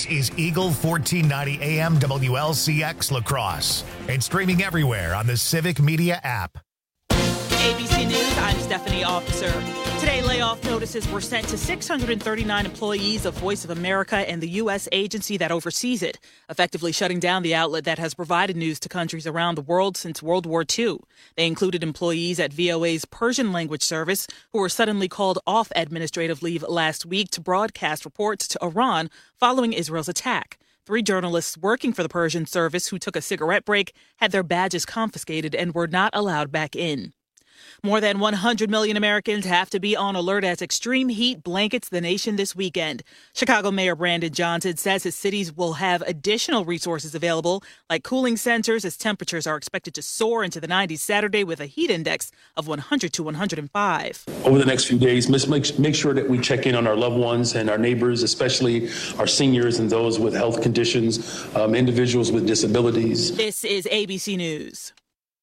This is Eagle 1490 AM WLCX La Crosse and streaming everywhere on the Civic Media app. ABC News, I'm Stephanie Officer. Today, layoff notices were sent to 639 employees of Voice of America and the U.S. agency that oversees it, effectively shutting down the outlet that has provided news to countries around the world since World War II. They included employees at VOA's Persian language service who were suddenly called off administrative leave last week to broadcast reports to Iran following Israel's attack. 3 journalists working for the Persian service who took a cigarette break had their badges confiscated and were not allowed back in. More than 100 million Americans have to be on alert as extreme heat blankets the nation this weekend. Chicago Mayor Brandon Johnson says his cities will have additional resources available, like cooling sensors, as temperatures are expected to soar into the 90s Saturday with a heat index of 100 to 105. Over the next few days, make sure that we check in on our loved ones and our neighbors, especially our seniors and those with health conditions, individuals with disabilities. This is ABC News.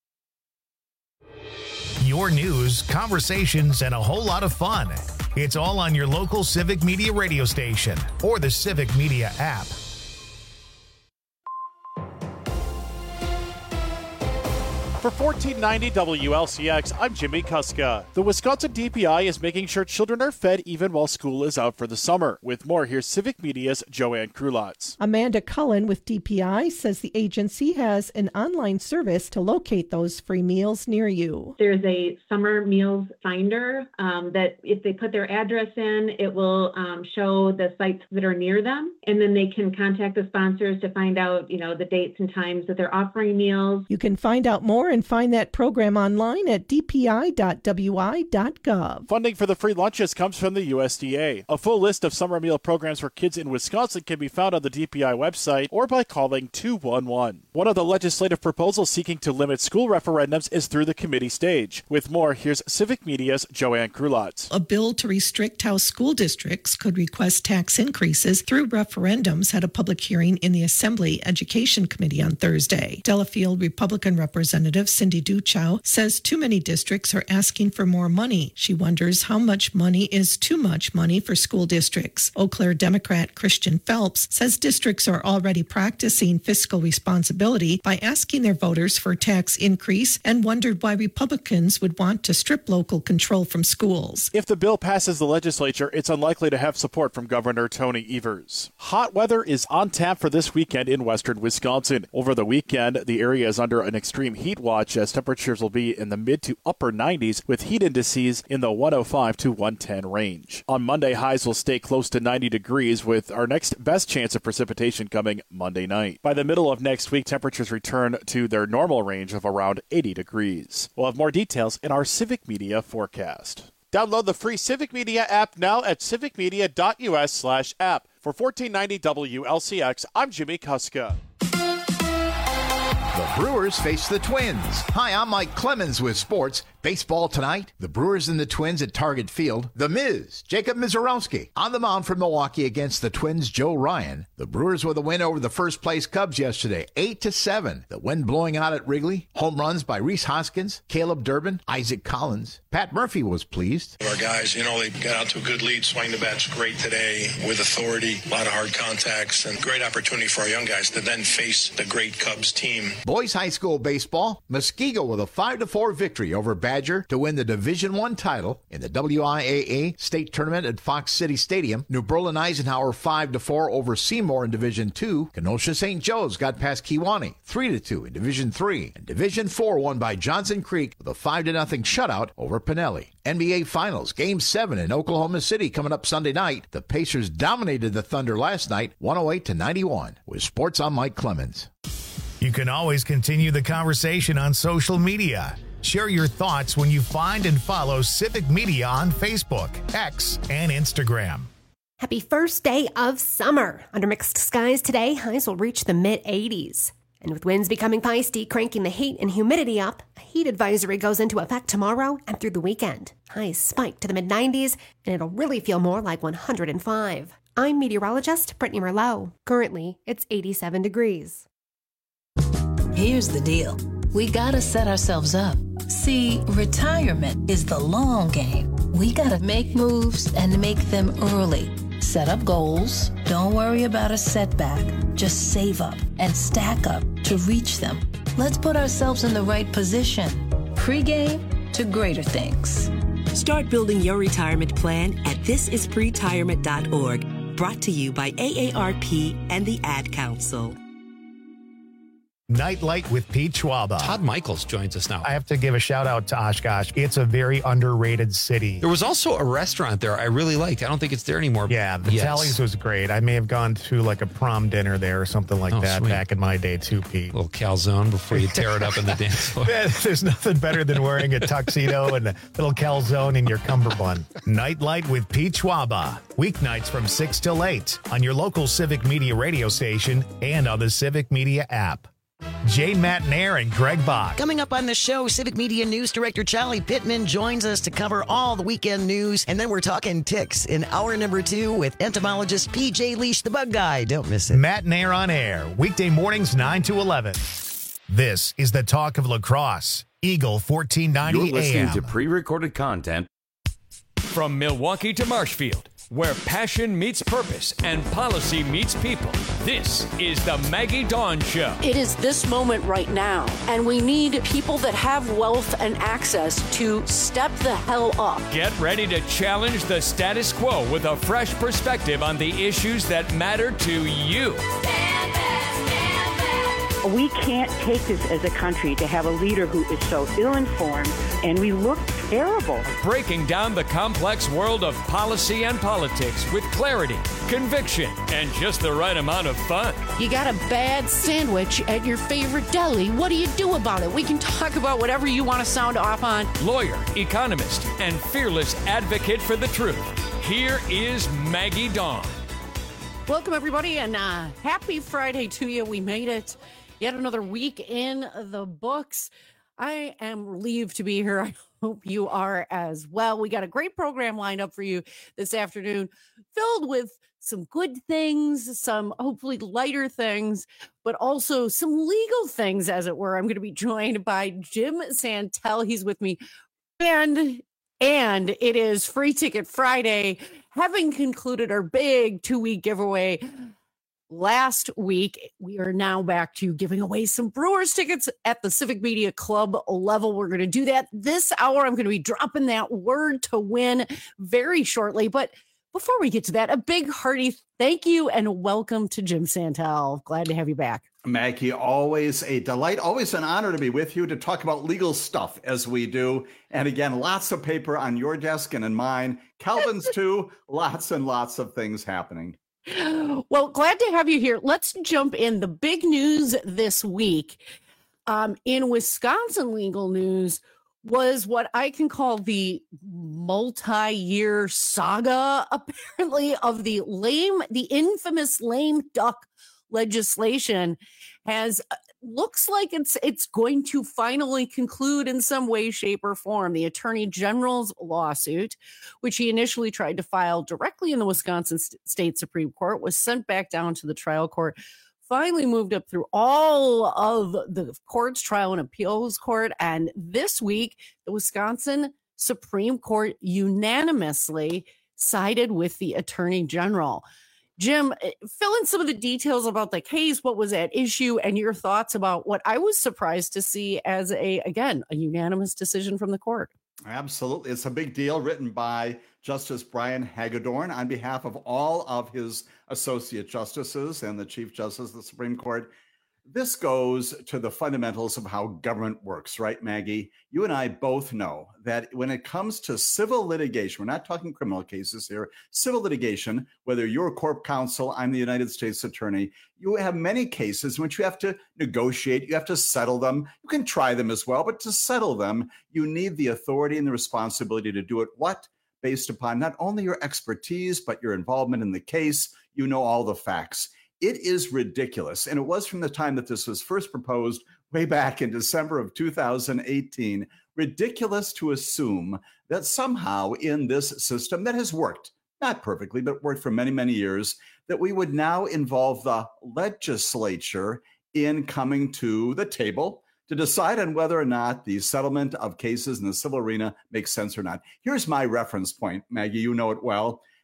Your news, conversations, and a whole lot of fun. It's all on your local Civic Media radio station or the Civic Media app. For 1490 WLCX, I'm Jimmy Kuska. The Wisconsin DPI is making sure children are fed even while school is out for the summer. With more, here's Civic Media's Joanne Krulotz. Amanda Cullen with DPI says the agency has an online service to locate those free meals near you. There's a summer meals finder that if they put their address in, it will show the sites that are near them. And then they can contact the sponsors to find out, the dates and times that they're offering meals. You can find out more and find that program online at dpi.wi.gov. Funding for the free lunches comes from the USDA. A full list of summer meal programs for kids in Wisconsin can be found on the DPI website or by calling 211. One of the legislative proposals seeking to limit school referendums is through the committee stage. With more, here's Civic Media's Joanne Krulotz. A bill to restrict how school districts could request tax increases through referendums had a public hearing in the Assembly Education Committee on Thursday. Delafield Republican Representative Cindy Duchow says too many districts are asking for more money. She wonders how much money is too much money for school districts. Eau Claire Democrat Christian Phelps says districts are already practicing fiscal responsibility by asking their voters for a tax increase and wondered why Republicans would want to strip local control from schools. If the bill passes the legislature, it's unlikely to have support from Governor Tony Evers. Hot weather is on tap for this weekend in western Wisconsin. Over the weekend, the area is under an extreme heat watch as temperatures will be in the mid to upper 90s with heat indices in the 105 to 110 range. On Monday, highs will stay close to 90 degrees with our next best chance of precipitation coming Monday night. By the middle of next week, temperatures return to their normal range of around 80 degrees. We'll have more details in our Civic Media forecast. Download the free Civic Media app now at civicmedia.us/app. For 1490 WLCX, I'm Jimmy Kuska. The Brewers face the Twins. Hi, I'm Mike Clemens with sports. Baseball tonight, the Brewers and the Twins at Target Field. The Miz, Jacob Mizorowski, on the mound for Milwaukee against the Twins' Joe Ryan. The Brewers with a win over the first-place Cubs yesterday, 8-7. The wind blowing out at Wrigley. Home runs by Rhys Hoskins, Caleb Durbin, Isaac Collins. Pat Murphy was pleased. Our guys, they got out to a good lead. Swing the bat's great today with authority, a lot of hard contacts, and great opportunity for our young guys to then face the great Cubs team. Boys High School baseball, Muskego with a 5-4 victory over Badger to win the Division I title in the WIAA state tournament at Fox City Stadium. New Berlin Eisenhower 5-4 over Seymour in Division II. Kenosha St. Joe's got past Kewanee 3-2 in Division III. And Division IV won by Johnson Creek with a 5-0 shutout over Pinelli. NBA Finals, Game 7 in Oklahoma City coming up Sunday night. The Pacers dominated the Thunder last night, 108-91. With sports, I'm Mike Clemens. You can always continue the conversation on social media. Share your thoughts when you find and follow Civic Media on Facebook, X, and Instagram. Happy first day of summer. Under mixed skies today, highs will reach the mid-80s. And with winds becoming feisty, cranking the heat and humidity up, a heat advisory goes into effect tomorrow and through the weekend. Highs spike to the mid-90s, and it'll really feel more like 105. I'm meteorologist Brittany Merlot. Currently, it's 87 degrees. Here's the deal. We gotta set ourselves up. See, retirement is the long game. We gotta make moves and make them early. Set up goals. Don't worry about a setback. Just save up and stack up to reach them. Let's put ourselves in the right position. Pre-game to greater things. Start building your retirement plan at thisispretirement.org. Brought to you by AARP and the Ad Council. Nightlight with Pete Schwaba. Todd Michaels joins us now. I have to give a shout out to Oshkosh. It's a very underrated city. There was also a restaurant there I really liked. I don't think it's there anymore. Yeah, the Tally's was great. I may have gone to like a prom dinner there or something like that back in my day too, Pete. A little calzone before you tear it up in the dance floor. There's nothing better than wearing a tuxedo and a little calzone in your cummerbund. Nightlight with Pete Schwaba. Weeknights from 6 till 8 on your local Civic Media radio station and on the Civic Media app. Jane Matnair and Greg Bach. Coming up on the show, Civic Media News Director Charlie Pittman joins us to cover all the weekend news. And then we're talking ticks in hour number 2 with entomologist PJ Leash, the bug guy. Don't miss it. Matnair on air, weekday mornings 9 to 11. This is the talk of lacrosse. Eagle 1490 AM. You're listening to pre-recorded content. From Milwaukee to Marshfield, where passion meets purpose and policy meets people. This is the Maggie Dawn Show. It is this moment right now, and we need people that have wealth and access to step the hell up. Get ready to challenge the status quo with a fresh perspective on the issues that matter to you. We can't take this as a country to have a leader who is so ill-informed, and we look terrible. Breaking down the complex world of policy and politics with clarity, conviction, and just the right amount of fun. You got a bad sandwich at your favorite deli. What do you do about it? We can talk about whatever you want to sound off on. Lawyer, economist, and fearless advocate for the truth. Here is Maggie Dawn. Welcome, everybody, and happy Friday to you. We made it. Yet another week in the books. I am relieved to be here. I hope you are as well. We got a great program lined up for you this afternoon, filled with some good things, some hopefully lighter things, but also some legal things, as it were. I'm going to be joined by Jim Santel. He's with me. And it is Free Ticket Friday, having concluded our big 2-week giveaway last week. We are now back to giving away some Brewers tickets at the Civic Media Club level. We're going to do that this hour. I'm going to be dropping that word to win very shortly. But before we get to that, a big hearty thank you and welcome to Jim Santel. Glad to have you back. Maggie, always a delight, always an honor to be with you to talk about legal stuff as we do. And again, lots of paper on your desk and in mine. Calvin's too. Lots and lots of things happening. Well, glad to have you here. Let's jump in. The big news this week in Wisconsin legal news was what I can call the multi-year saga, apparently, of the infamous lame duck legislation has looks like it's going to finally conclude in some way, shape, or form. The Attorney General's lawsuit, which he initially tried to file directly in the Wisconsin State Supreme Court, was sent back down to the trial court, finally moved up through all of the courts, trial and appeals court, and this week, the Wisconsin Supreme Court unanimously sided with the Attorney General. Jim, fill in some of the details about the case, what was at issue, and your thoughts about what I was surprised to see as a unanimous decision from the court. Absolutely. It's a big deal, written by Justice Brian Hagedorn on behalf of all of his associate justices and the Chief Justice of the Supreme Court. This goes to the fundamentals of how government works, right, Maggie? You and I both know that when it comes to civil litigation, we're not talking criminal cases here, civil litigation, whether you're a corp counsel, I'm the United States attorney, you have many cases in which you have to negotiate, you have to settle them. You can try them as well, but to settle them, you need the authority and the responsibility to do it. What? Based upon not only your expertise, but your involvement in the case. You know all the facts. It is ridiculous, and it was from the time that this was first proposed way back in December of 2018, ridiculous to assume that somehow in this system that has worked, not perfectly, but worked for many, many years, that we would now involve the legislature in coming to the table to decide on whether or not the settlement of cases in the civil arena makes sense or not. Here's my reference point, Maggie, you know it well.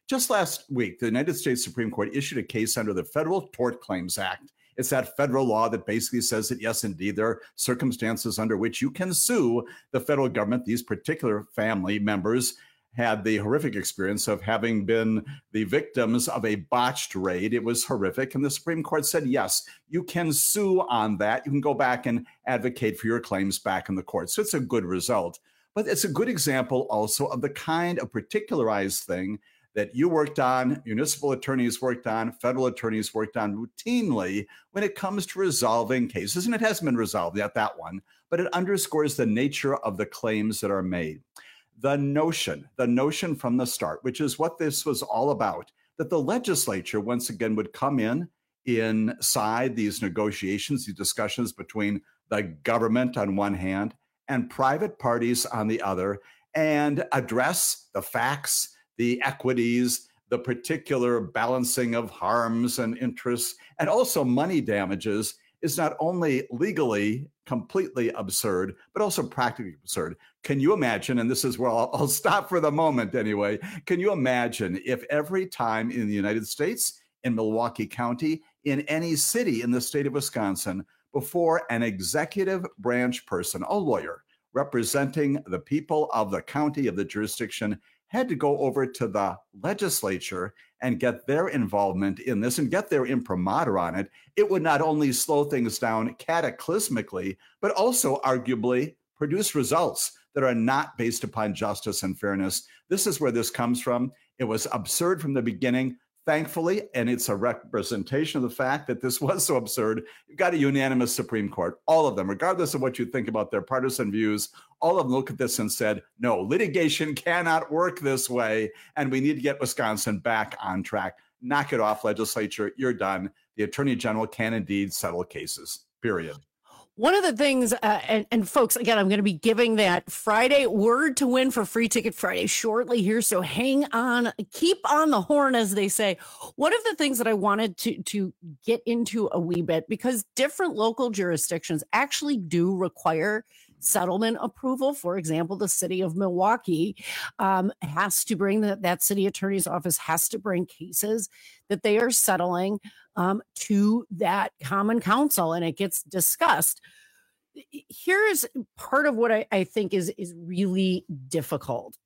Just last week, the United States Supreme Court issued a case under the Federal Tort Claims Act. It's that federal law that basically says that, yes, indeed, there are circumstances under which you can sue the federal government. These particular family members had the horrific experience of having been the victims of a botched raid. It was horrific. And the Supreme Court said, yes, you can sue on that. You can go back and advocate for your claims back in the court. So it's a good result. But it's a good example also of the kind of particularized thing that you worked on, municipal attorneys worked on, federal attorneys worked on routinely when it comes to resolving cases. And it hasn't been resolved yet, that one, but it underscores the nature of the claims that are made. The notion from the start, which is what this was all about, that the legislature once again would come inside these negotiations, these discussions between the government on one hand and private parties on the other, and address the facts, the equities, the particular balancing of harms and interests, and also money damages, is not only legally completely absurd, but also practically absurd. Can you imagine, and this is where I'll stop for the moment anyway, can you imagine if every time in the United States, in Milwaukee County, in any city in the state of Wisconsin, before an executive branch person, a lawyer representing the people of the county, of the jurisdiction, had to go over to the legislature and get their involvement in this and get their imprimatur on it, it would not only slow things down cataclysmically, but also arguably produce results that are not based upon justice and fairness. This is where this comes from. It was absurd from the beginning, thankfully, and it's a representation of the fact that this was so absurd. You've got a unanimous Supreme Court, all of them, regardless of what you think about their partisan views, all of them looked at this and said, no, litigation cannot work this way, and we need to get Wisconsin back on track. Knock it off, legislature. You're done. The Attorney General can indeed settle cases, period. One of the things, and folks, again, I'm going to be giving that Friday word to win for Free Ticket Friday shortly here. So hang on, keep on the horn, as they say. One of the things that I wanted to get into a wee bit, because different local jurisdictions actually do require settlement approval. For example, the city of Milwaukee has to bring that city attorney's office has to bring cases that they are settling to that common council, and it gets discussed. Here's part of what I think is really difficult.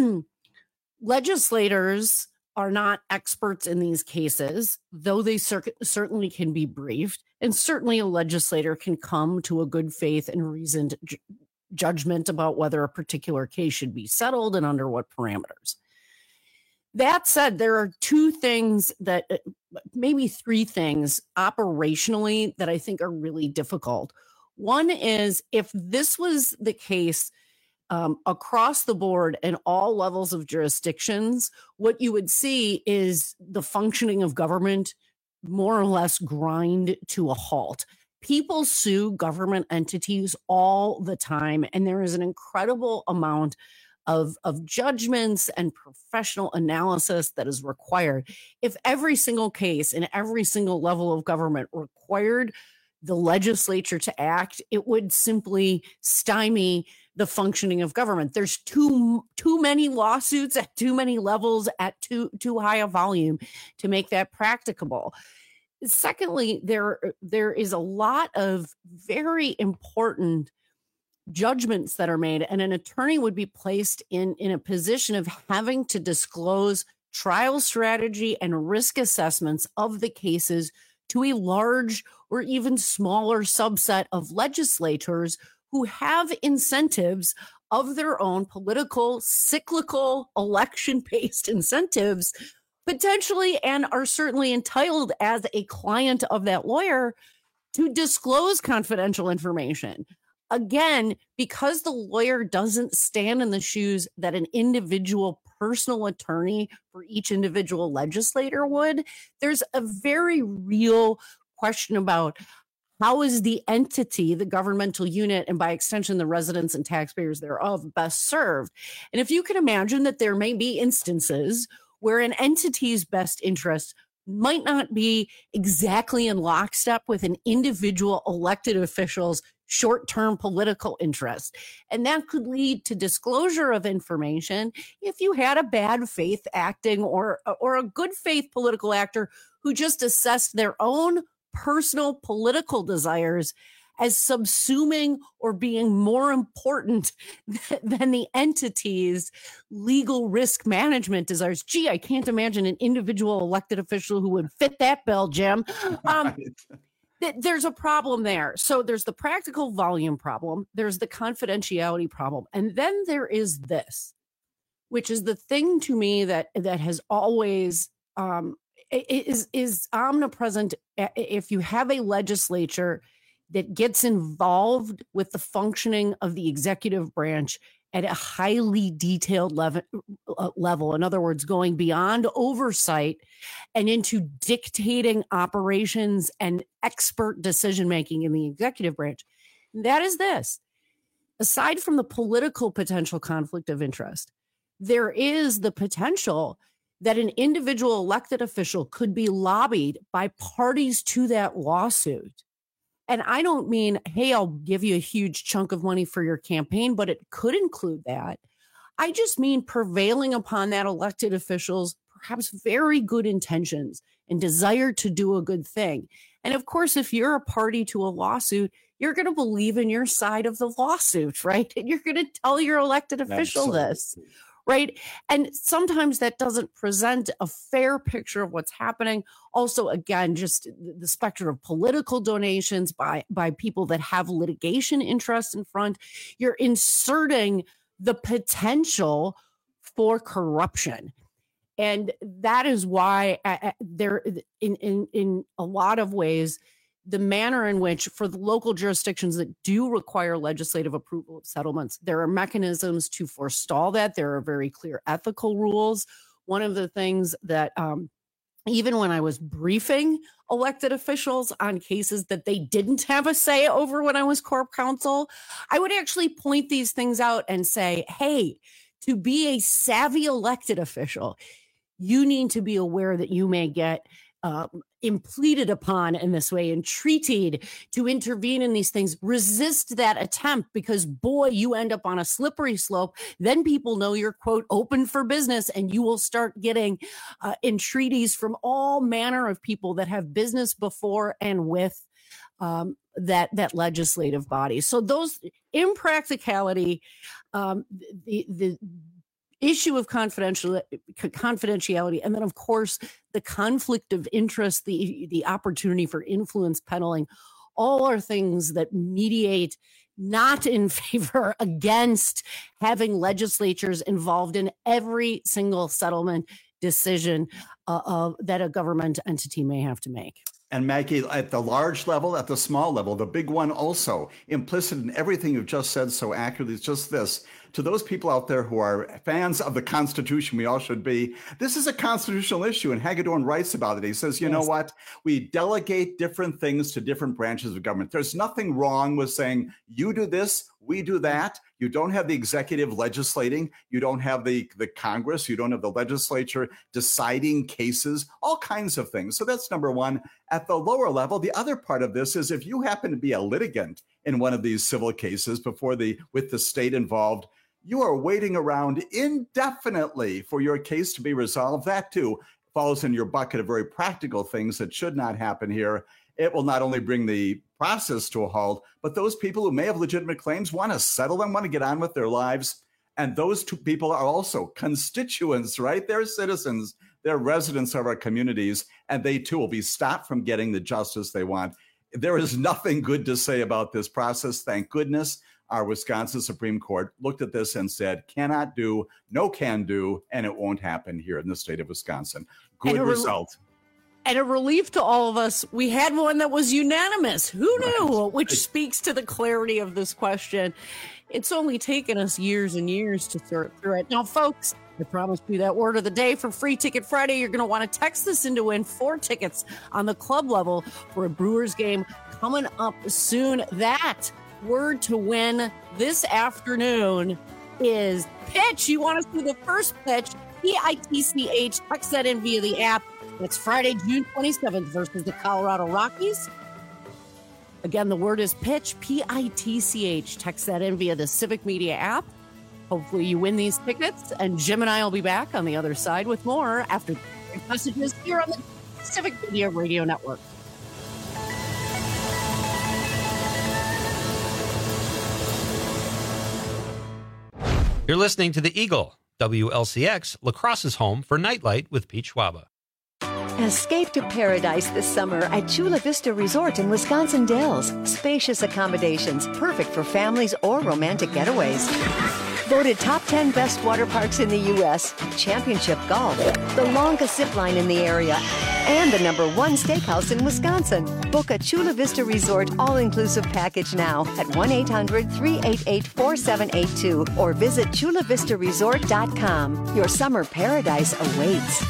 Legislators are not experts in these cases, though they certainly can be briefed, and certainly a legislator can come to a good faith and reasoned judgment about whether a particular case should be settled and under what parameters. That said, there are two things that, maybe three things operationally that I think are really difficult. One is, if this was the case across the board and all levels of jurisdictions, what you would see is the functioning of government more or less grind to a halt. People sue government entities all the time, and there is an incredible amount of judgments and professional analysis that is required. If every single case in every single level of government required the legislature to act, it would simply stymie the functioning of government. There's too many lawsuits at too many levels at too high a volume to make that practicable. Secondly, there is a lot of very important judgments that are made, and an attorney would be placed in a position of having to disclose trial strategy and risk assessments of the cases to a large or even smaller subset of legislators who have incentives of their own, political, cyclical, election-based incentives, potentially, and are certainly entitled as a client of that lawyer to disclose confidential information. Again, because the lawyer doesn't stand in the shoes that an individual personal attorney for each individual legislator would, there's a very real question about how is the entity, the governmental unit, and by extension, the residents and taxpayers thereof, best served. And if you can imagine that there may be instances where an entity's best interests might not be exactly in lockstep with an individual elected official's short-term political interest. And that could lead to disclosure of information if you had a bad faith acting or a good faith political actor who just assessed their own personal political desires as subsuming or being more important than the entity's legal risk management desires. Gee, I can't imagine an individual elected official who would fit that bill, Jim. There's a problem there. So there's the practical volume problem. There's the confidentiality problem. And then there is this, which is the thing to me that has always is omnipresent. If you have a legislature that gets involved with the functioning of the executive branch at a highly detailed level. In other words, going beyond oversight and into dictating operations and expert decision-making in the executive branch. That is this. Aside from the political potential conflict of interest, there is the potential that an individual elected official could be lobbied by parties to that lawsuit. And I don't mean, hey, I'll give you a huge chunk of money for your campaign, but it could include that. I just mean prevailing upon that elected official's perhaps very good intentions and desire to do a good thing. And of course, if you're a party to a lawsuit, you're going to believe in your side of the lawsuit, right? And you're going to tell your elected official this. Right. And sometimes that doesn't present a fair picture of what's happening. Also, again, just the specter of political donations by people that have litigation interests in front. You're inserting the potential for corruption. And that is why there, in a lot of ways, the manner in which for the local jurisdictions that do require legislative approval of settlements, there are mechanisms to forestall that. There are very clear ethical rules. One of the things that even when I was briefing elected officials on cases that they didn't have a say over when I was corp counsel, I would actually point these things out and say, hey, to be a savvy elected official, you need to be aware that you may get impleaded upon in this way, entreated to intervene in these things. Resist that attempt because, boy, you end up on a slippery slope. Then people know you're, quote, open for business, and you will start getting entreaties from all manner of people that have business before and with that legislative body. So those impracticality, the issue of confidentiality, and then, of course, the conflict of interest, the opportunity for influence peddling, all are things that mediate not in favor against having legislatures involved in every single settlement decision that a government entity may have to make. And Maggie, at the large level, at the small level, the big one also, implicit in everything you've just said so accurately, is just this. To those people out there who are fans of the Constitution, we all should be, this is a constitutional issue, and Hagedorn writes about it. He says, you know what? We delegate different things to different branches of government. There's nothing wrong with saying, you do this, we do that. You don't have the executive legislating. You don't have the Congress. You don't have the legislature deciding cases, all kinds of things. So that's number one. At the lower level, the other part of this is if you happen to be a litigant in one of these civil cases with the state involved, you are waiting around indefinitely for your case to be resolved. That too falls in your bucket of very practical things that should not happen here. It will not only bring the process to a halt, but those people who may have legitimate claims want to settle them, want to get on with their lives. And those two people are also constituents, right? They're citizens, they're residents of our communities, and they too will be stopped from getting the justice they want. There is nothing good to say about this process. Thank goodness our Wisconsin Supreme Court looked at this and said, cannot do, no can do, and it won't happen here in the state of Wisconsin. Good result. And a relief to all of us, we had one that was unanimous. Who knew? Which speaks to the clarity of this question. It's only taken us years and years to sort through it. Now, folks, I promised you that word of the day for Free Ticket Friday. You're going to want to text this in to win 4 tickets on the club level for a Brewers game coming up soon. That word to win this afternoon is pitch. You want to see the first pitch, PITCH. Text that in via the app. It's Friday, June 27th versus the Colorado Rockies. Again, the word is pitch, P-I-T-C-H. Text that in via the Civic Media app. Hopefully you win these tickets, and Jim and I will be back on the other side with more after the messages here on the Civic Media Radio Network. You're listening to The Eagle, WLCX, La Crosse's home for Nightlight with Pete Schwaba. Escape to paradise this summer at Chula Vista Resort in Wisconsin Dells. Spacious accommodations, perfect for families or romantic getaways. Voted top 10 best water parks in the U.S., championship golf, the longest zip line in the area, and the #1 steakhouse in Wisconsin. Book a Chula Vista Resort all-inclusive package now at 1-800-388-4782 or visit chulavistaresort.com. Your summer paradise awaits.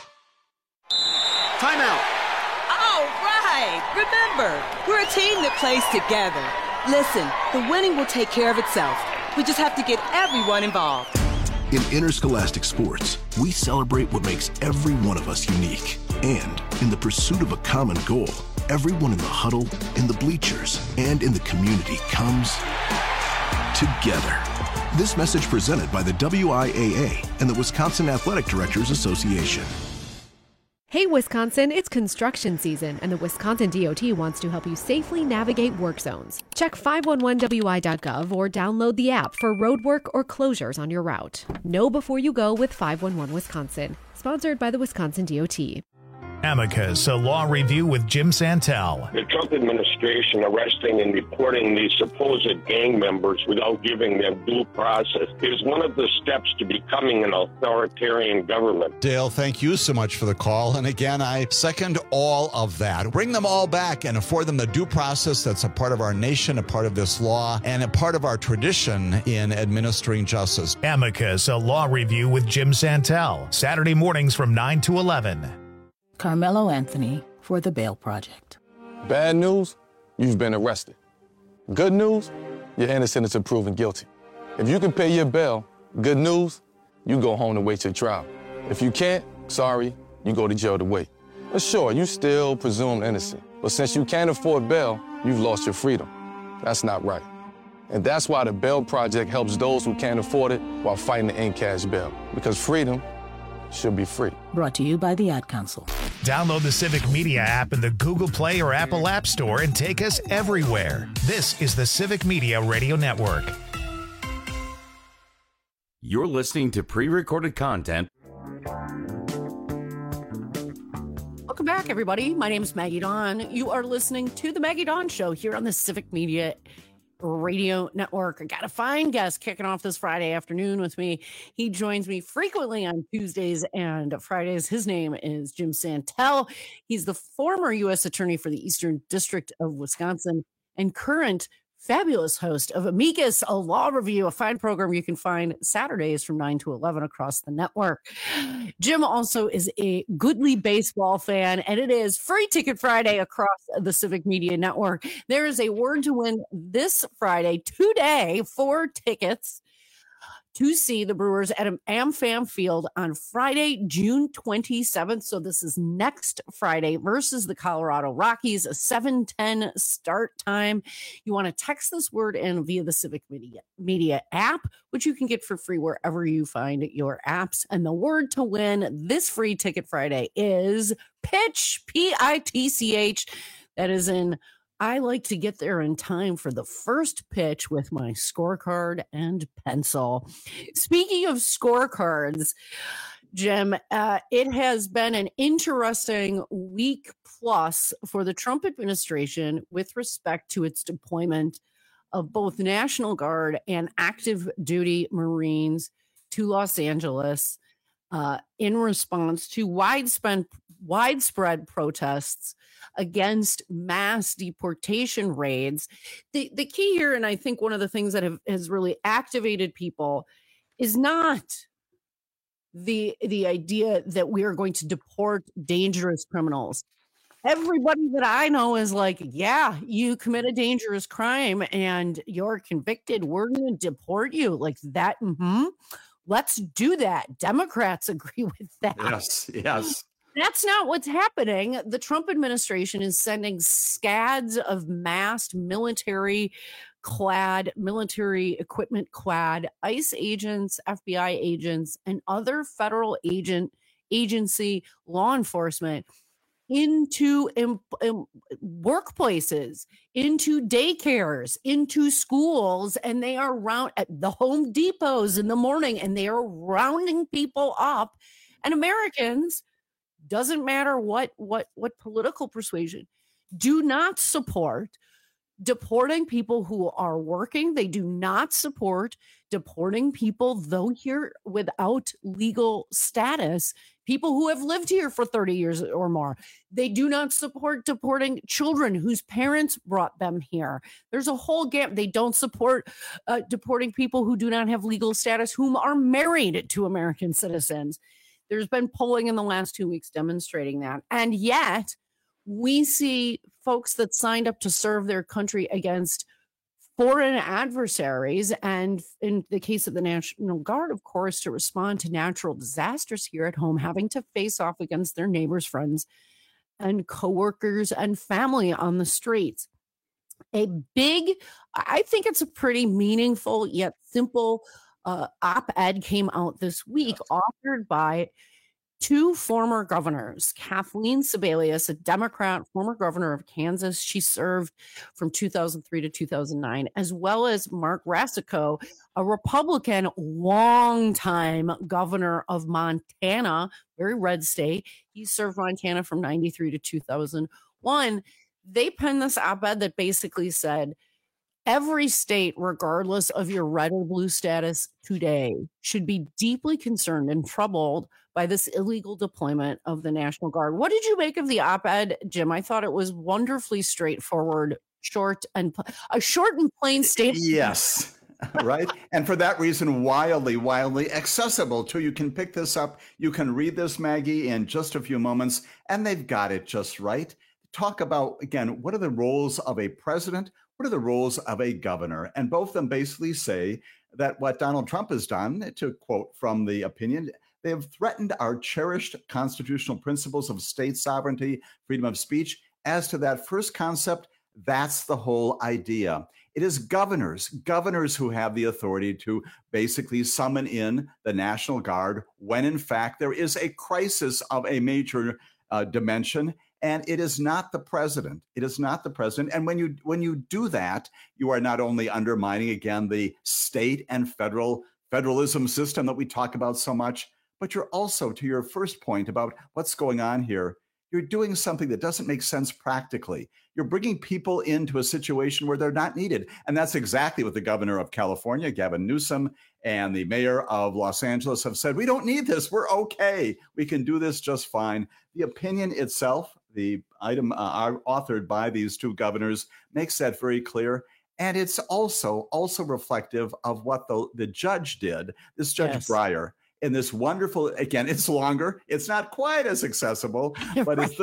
Timeout. All right. Remember, we're a team that plays together. Listen, the winning will take care of itself. We just have to get everyone involved. In interscholastic sports, we celebrate what makes every one of us unique. And in the pursuit of a common goal, everyone in the huddle, in the bleachers, and in the community comes together. This message presented by the WIAA and the Wisconsin Athletic Directors Association. Hey Wisconsin, it's construction season, and the Wisconsin DOT wants to help you safely navigate work zones. Check 511wi.gov or download the app for roadwork or closures on your route. Know before you go with 511 Wisconsin. Sponsored by the Wisconsin DOT. Amicus, a law review with Jim Santel. The Trump administration arresting and deporting these supposed gang members without giving them due process is one of the steps to becoming an authoritarian government. Dale, thank you so much for the call. And again, I second all of that. Bring them all back and afford them the due process that's a part of our nation, a part of this law, and a part of our tradition in administering justice. Amicus, a law review with Jim Santel. Saturday mornings from 9 to 11. Carmelo Anthony for The Bail Project. Bad news, you've been arrested. Good news, you're innocent until proven guilty. If you can pay your bail, good news, you go home to wait your trial. If you can't, sorry, you go to jail to wait. But sure, you still presumed innocent. But since you can't afford bail, you've lost your freedom. That's not right. And that's why the Bail Project helps those who can't afford it while fighting to end cash bail. Because freedom should be free. Brought to you by the Ad Council. Download the Civic Media app in the Google Play or Apple App Store and take us everywhere. This is the Civic Media Radio Network. You're listening to pre-recorded content. Welcome back, everybody. My name is Maggie Dawn. You are listening to The Maggie Dawn Show here on the Civic Media Radio Network. I got a fine guest kicking off this Friday afternoon with me. He joins me frequently on Tuesdays and Fridays. His name is Jim Santel. He's the former U.S. Attorney for the Eastern District of Wisconsin and current fabulous host of Amicus, a law review, a fine program you can find Saturdays from 9 to 11 across the network. Jim also is a goodly baseball fan, and it is Free Ticket Friday across the Civic Media Network. There is a word to win this Friday, today, 4 tickets to see the Brewers at AmFam Field on Friday, June 27th. So this is next Friday versus the Colorado Rockies, a 7:10 start time. You want to text this word in via the Civic Media app, which you can get for free wherever you find your apps. And the word to win this Free Ticket Friday is pitch, P-I-T-C-H. That is in I like to get there in time for the first pitch with my scorecard and pencil. Speaking of scorecards, Jim, it has been an interesting week plus for the Trump administration with respect to its deployment of both National Guard and active duty Marines to Los Angeles in response to widespread protests against mass deportation raids. The key here, and I think one of the things that has really activated people, is not the idea that we are going to deport dangerous criminals. Everybody that I know is like, yeah, you commit a dangerous crime and you're convicted, we're going to deport you. Like that, let's do that. Democrats agree with that. Yes. That's not what's happening. The Trump administration is sending scads of masked military equipment clad ICE agents, FBI agents, and other federal agency law enforcement into workplaces, into daycares, into schools, and they are round at the Home Depots in the morning, and they are rounding people up. And Americans, doesn't matter what political persuasion, do not support deporting people who are working. They do not support deporting people, though here without legal status, people who have lived here for 30 years or more. They do not support deporting children whose parents brought them here. There's a whole gap. They don't support deporting people who do not have legal status, whom are married to American citizens. There's been polling in the last 2 weeks demonstrating that. And yet we see folks that signed up to serve their country against foreign adversaries, and in the case of the National Guard, of course, to respond to natural disasters here at home, having to face off against their neighbors, friends, and coworkers and family on the streets. I think it's a pretty meaningful yet simple op-ed came out this week, authored by two former governors, Kathleen Sebelius, a Democrat, former governor of Kansas. She served from 2003 to 2009, as well as Mark Racicot, a Republican, longtime governor of Montana, very red state. He served Montana from 93 to 2001. They penned this op-ed that basically said, every state, regardless of your red or blue status today, should be deeply concerned and troubled by this illegal deployment of the National Guard. What did you make of the op-ed, Jim? I thought it was wonderfully straightforward, short and plain statement. Yes. Right. And for that reason, wildly accessible too. You can pick this up. You can read this, Maggie, in just a few moments, and they've got it just right. Talk about, again, what are the roles of a president? What are the roles of a governor? And both of them basically say that what Donald Trump has done, to quote from the opinion, they have threatened our cherished constitutional principles of state sovereignty, freedom of speech. As to that first concept, that's the whole idea. It is governors who have the authority to basically summon in the National Guard when, in fact, there is a crisis of a major dimension. And it is not the president. It is not the president. And when you do that, you are not only undermining, again, the state and federalism system that we talk about so much, but you're also, to your first point about what's going on here, you're doing something that doesn't make sense practically. You're bringing people into a situation where they're not needed. And that's exactly what the governor of California, Gavin Newsom, and the mayor of Los Angeles have said. We don't need this. We're okay. We can do this just fine. The opinion itself, the item authored by these two governors, makes that very clear. And it's also reflective of what the judge did, this Judge Breyer, in this wonderful, again, it's longer. It's not quite as accessible, but it's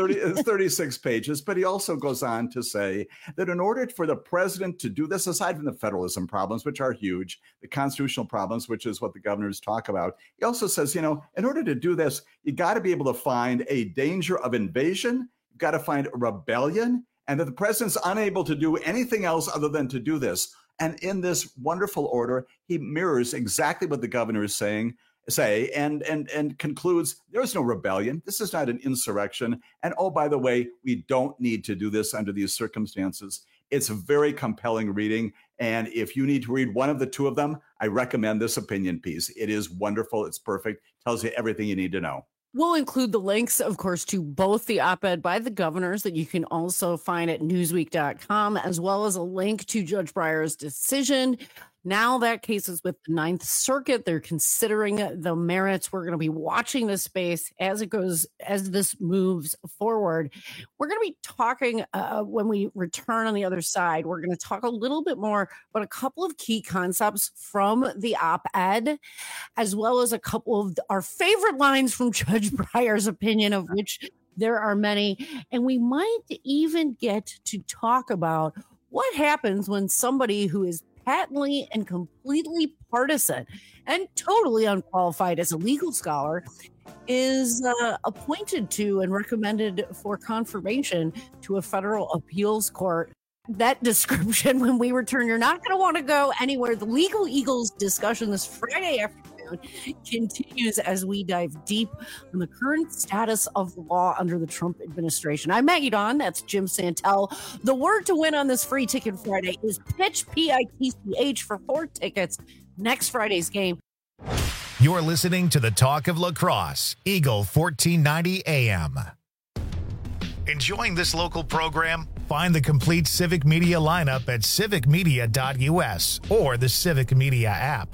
36 pages. But he also goes on to say that in order for the president to do this, aside from the federalism problems, which are huge, the constitutional problems, which is what the governors talk about, he also says, in order to do this, you got to be able to find a danger of invasion. You've got to find a rebellion, and that the president's unable to do anything else other than to do this. And in this wonderful order, he mirrors exactly what the governors say and concludes there is no rebellion. This is not an insurrection. And oh, by the way, we don't need to do this under these circumstances. It's a very compelling reading. And if you need to read one of the two of them, I recommend this opinion piece. It is wonderful. It's perfect. Tells you everything you need to know. We'll include the links, of course, to both the op-ed by the governors that you can also find at newsweek.com, as well as a link to Judge Breyer's decision. Now that case is with the Ninth Circuit. They're considering the merits. We're going to be watching this space as this moves forward. We're going to be talking when we return on the other side. We're going to talk a little bit more about a couple of key concepts from the op-ed, as well as a couple of our favorite lines from Judge Breyer's opinion, of which there are many. And we might even get to talk about what happens when somebody who is patently and completely partisan and totally unqualified as a legal scholar is appointed to and recommended for confirmation to a federal appeals court. That description, when we return, you're not going to want to go anywhere. The Legal Eagles discussion this Friday afternoon continues as we dive deep on the current status of the law under the Trump administration. I'm Maggie Dawn. That's Jim Santel. The word to win on this Free Ticket Friday is PITCH, PITCH, for 4 tickets next Friday's game. You're listening to the Talk of Lacrosse, Eagle 1490 AM. Enjoying this local program? Find the complete Civic Media lineup at civicmedia.us or the Civic Media app.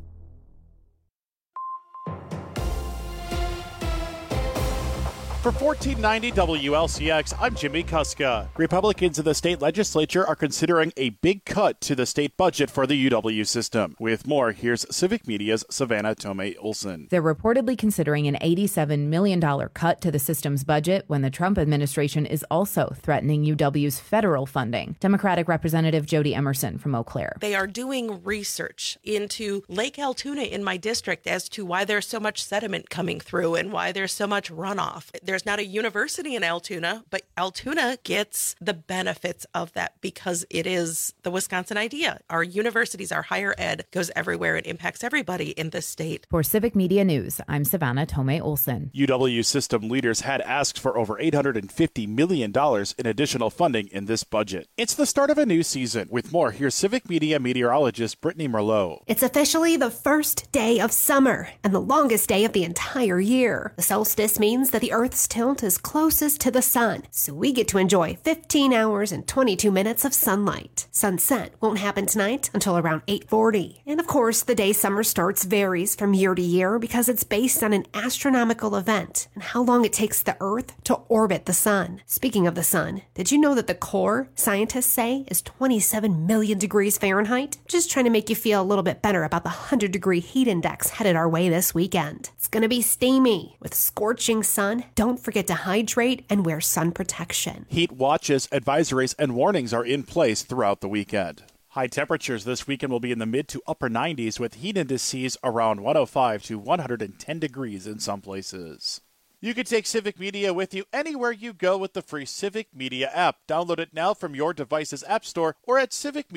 For 1490 WLCX, I'm Jimmy Kuska. Republicans in the state legislature are considering a big cut to the state budget for the UW system. With more, here's Civic Media's Savannah Tomei-Olson. They're reportedly considering an $87 million cut to the system's budget when the Trump administration is also threatening UW's federal funding. Democratic Representative Jody Emerson from Eau Claire. They are doing research into Lake Altoona in my district as to why there's so much sediment coming through and why there's so much runoff. There's not a university in Altoona, but Altoona gets the benefits of that because it is the Wisconsin idea. Our universities, our higher ed goes everywhere. It impacts everybody in this state. For Civic Media News, I'm Savannah Tomei-Olson. UW system leaders had asked for over $850 million in additional funding in this budget. It's the start of a new season. With more, here's Civic Media meteorologist Brittany Merlot. It's officially the first day of summer and the longest day of the entire year. The solstice means that the Earth's tilt is closest to the sun, so we get to enjoy 15 hours and 22 minutes of sunlight. Sunset won't happen tonight until around 8:40. And of course, the day summer starts varies from year to year because it's based on an astronomical event and how long it takes the Earth to orbit the sun. Speaking of the sun, did you know that the core, scientists say, is 27 million degrees Fahrenheit? Just trying to make you feel a little bit better about the 100-degree heat index headed our way this weekend. It's gonna be steamy with scorching sun. Don't forget to hydrate and wear sun protection. Heat watches, advisories, and warnings are in place throughout the weekend. High temperatures this weekend will be in the mid to upper 90s with heat indices around 105 to 110 degrees in some places. You can take Civic Media with you anywhere you go with the free Civic Media app. Download it now from your device's app store or at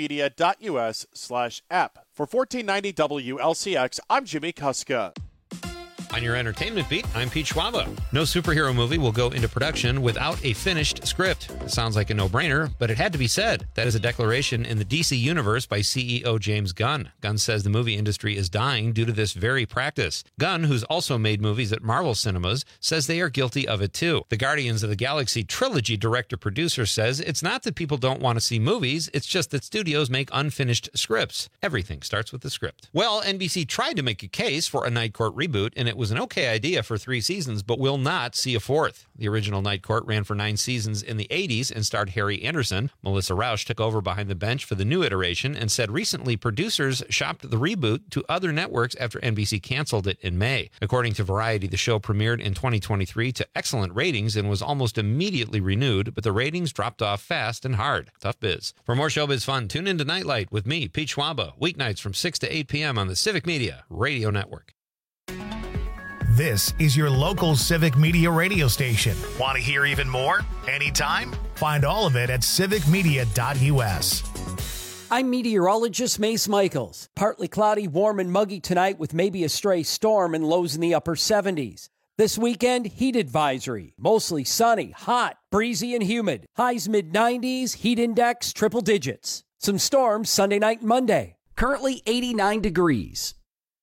civicmedia.us/app. For 1490 WLCX, I'm Jimmy Kuska. On your entertainment beat, I'm Pete Schwaba. No superhero movie will go into production without a finished script. It sounds like a no-brainer, but it had to be said. That is a declaration in the DC Universe by CEO James Gunn. Gunn says the movie industry is dying due to this very practice. Gunn, who's also made movies at Marvel Cinemas, says they are guilty of it too. The Guardians of the Galaxy trilogy director-producer says it's not that people don't want to see movies, it's just that studios make unfinished scripts. Everything starts with the script. Well, NBC tried to make a case for a Night Court reboot, and it was an okay idea for 3 seasons, but will not see a 4th. The original Night Court ran for 9 seasons in the 80s and starred Harry Anderson. Melissa Rauch took over behind the bench for the new iteration and said recently producers shopped the reboot to other networks after NBC canceled it in May. According to Variety, the show premiered in 2023 to excellent ratings and was almost immediately renewed, but the ratings dropped off fast and hard. Tough biz. For more showbiz fun, tune in to Nightlight with me, Pete Schwaba, weeknights from 6 to 8 p.m. on the Civic Media Radio Network. This is your local Civic Media radio station. Want to hear even more? Anytime? Find all of it at civicmedia.us. I'm meteorologist Mace Michaels. Partly cloudy, warm and muggy tonight with maybe a stray storm and lows in the upper 70s. This weekend, heat advisory. Mostly sunny, hot, breezy and humid. Highs mid-90s, heat index triple digits. Some storms Sunday night and Monday. Currently 89 degrees.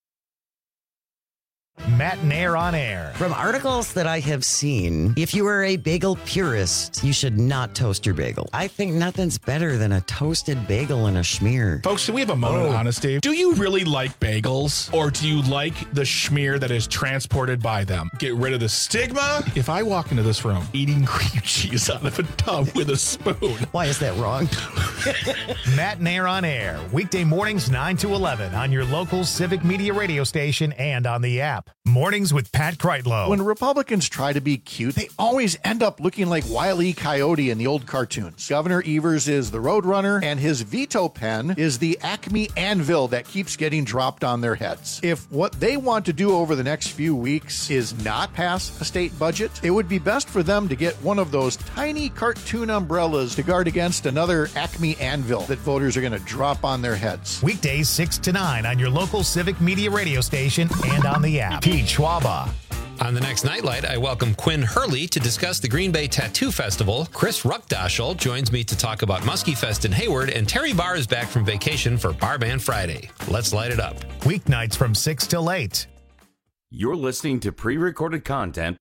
Matt and Air on Air. From articles that I have seen, if you are a bagel purist, you should not toast your bagel. I think nothing's better than a toasted bagel and a schmear. Folks, can we have a moment of honesty? Do you really like bagels, or do you like the schmear that is transported by them? Get rid of the stigma. If I walk into this room eating cream cheese out of a tub with a spoon. Why is that wrong? Matt and Air on Air. Weekday mornings 9 to 11 on your local Civic Media radio station and on the app. Mornings with Pat Kreitlow. When Republicans try to be cute, they always end up looking like Wile E. Coyote in the old cartoons. Governor Evers is the Roadrunner, and his veto pen is the Acme anvil that keeps getting dropped on their heads. If what they want to do over the next few weeks is not pass a state budget, it would be best for them to get one of those tiny cartoon umbrellas to guard against another Acme anvil that voters are going to drop on their heads. Weekdays 6 to 9 on your local Civic Media radio station and on the app. Pete Schwaba. On the next Nightlight, I welcome Quinn Hurley to discuss the Green Bay Tattoo Festival. Chris Ruckdaschel joins me to talk about Muskie Fest in Hayward, and Terry Barr is back from vacation for Barband Friday. Let's light it up. Weeknights from 6 till 8. You're listening to pre-recorded content.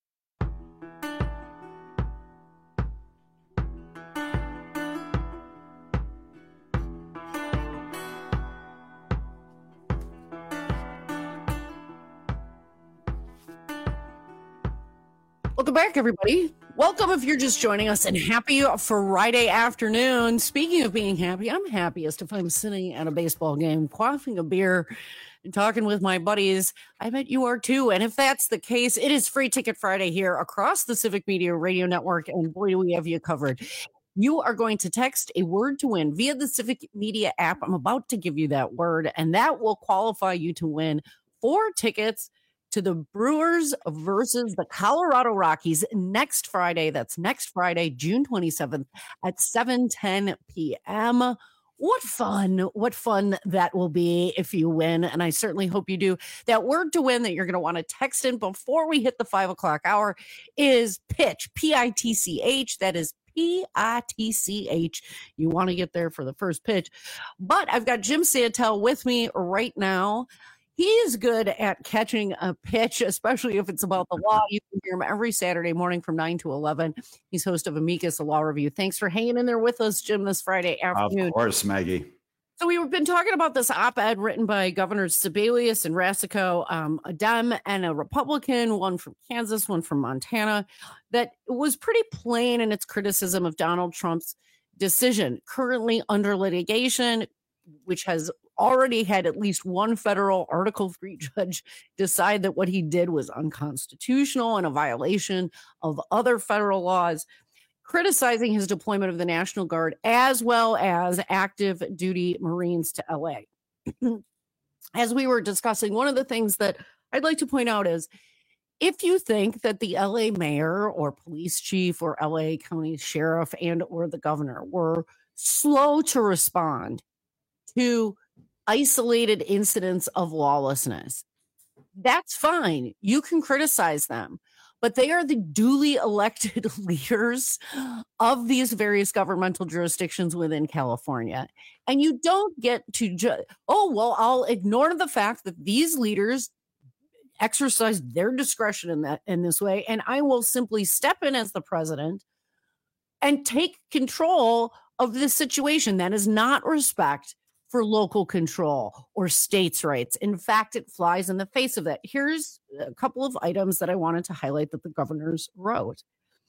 Welcome back, everybody. Welcome if you're just joining us, and happy Friday afternoon. Speaking of being happy, I'm happiest if I'm sitting at a baseball game, quaffing a beer and talking with my buddies. I bet you are too. And if that's the case, it is Free Ticket Friday here across the Civic Media Radio Network, and boy, do we have you covered. You are going to text a word to win via the Civic Media app. I'm about to give you that word, and that will qualify you to win 4 tickets to the Brewers versus the Colorado Rockies next Friday. That's next Friday, June 27th at 7:10 p.m. What fun that will be if you win. And I certainly hope you do. That word to win that you're going to want to text in before we hit the 5 o'clock hour is pitch, P-I-T-C-H. That is P-I-T-C-H. You want to get there for the first pitch. But I've got Jim Santel with me right now. He is good at catching a pitch, especially if it's about the law. You can hear him every Saturday morning from 9 to 11. He's host of Amicus, a law review. Thanks for hanging in there with us, Jim, this Friday afternoon. Of course, Maggie. So we've been talking about this op-ed written by Governors Sebelius and Rasico, a Dem and a Republican, one from Kansas, one from Montana, that was pretty plain in its criticism of Donald Trump's decision, currently under litigation, which has already had at least one federal Article 3 judge decide that what he did was unconstitutional and a violation of other federal laws, criticizing his deployment of the National Guard as well as active duty Marines to LA. As we were discussing, one of the things that I'd like to point out is if you think that the LA mayor or police chief or LA County sheriff and or the governor were slow to respond to isolated incidents of lawlessness, that's fine. You can criticize them, but they are the duly elected leaders of these various governmental jurisdictions within California. And you don't get to I'll ignore the fact that these leaders exercise their discretion in this way, and I will simply step in as the president and take control of this situation. That is not respect for local control or states' rights. In fact, it flies in the face of that. Here's a couple of items that I wanted to highlight that the governors wrote.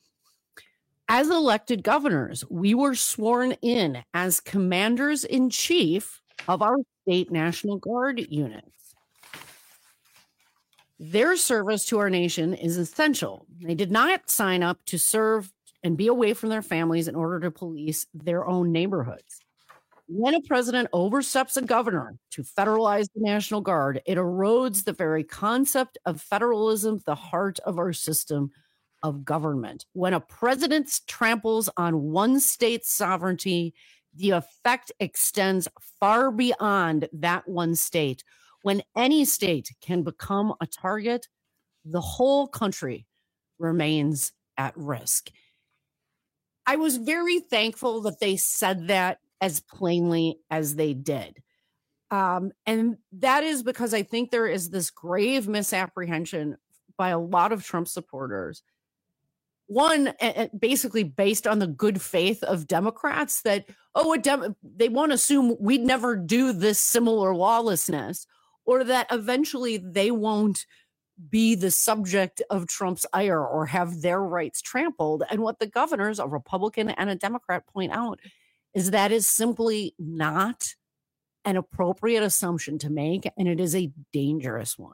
As elected governors, we were sworn in as commanders-in-chief of our state National Guard units. Their service to our nation is essential. They did not sign up to serve and be away from their families in order to police their own neighborhoods. When a president oversteps a governor to federalize the National Guard, it erodes the very concept of federalism, the heart of our system of government. When a president tramples on one state's sovereignty, the effect extends far beyond that one state. When any state can become a target, the whole country remains at risk. I was very thankful that they said that as plainly as they did. And that is because I think there is this grave misapprehension by a lot of Trump supporters. One, basically based on the good faith of Democrats that, they want to assume we'd never do this similar lawlessness, or that eventually they won't be the subject of Trump's ire or have their rights trampled. And what the governors, a Republican and a Democrat, point out is that is simply not an appropriate assumption to make, and it is a dangerous one.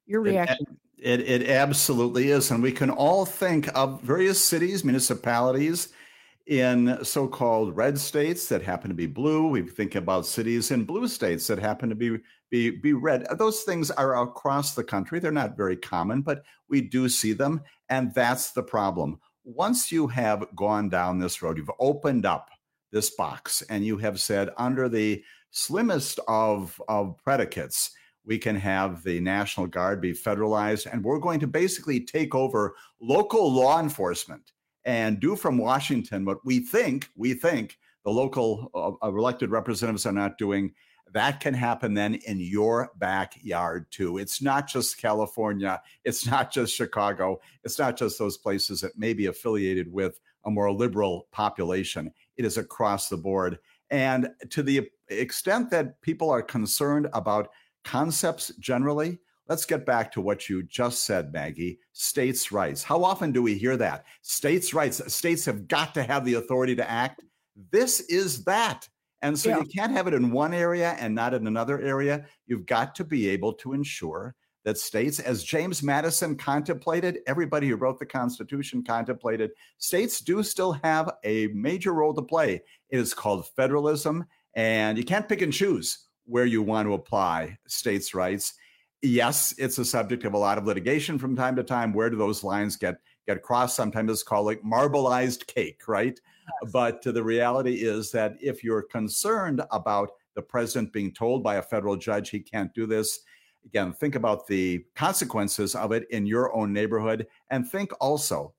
Your reaction? It absolutely is. And we can all think of various cities, municipalities in so-called red states that happen to be blue. We think about cities in blue states that happen to be red. Those things are across the country. They're not very common, but we do see them. And that's the problem. Once you have gone down this road, you've opened up this box and you have said, under the slimmest of predicates, we can have the National Guard be federalized, and we're going to basically take over local law enforcement and do from Washington what we think the local elected representatives are not doing. That can happen then in your backyard too. It's not just California. It's not just Chicago. It's not just those places that may be affiliated with a more liberal population. It is across the board. And to the extent that people are concerned about concepts generally, let's get back to what you just said, Maggie. States' rights. How often do we hear that? States' rights. States have got to have the authority to act. This is that. And so you can't have it in one area and not in another area. You've got to be able to ensure that states, as James Madison contemplated, everybody who wrote the Constitution contemplated, states do still have a major role to play. It is called federalism, and you can't pick and choose where you want to apply states' rights. Yes, it's a subject of a lot of litigation from time to time. Where do those lines get crossed? Sometimes it's called like marbleized cake, right? Yes. But the reality is that if you're concerned about the president being told by a federal judge he can't do this, again, think about the consequences of it in your own neighborhood, and think also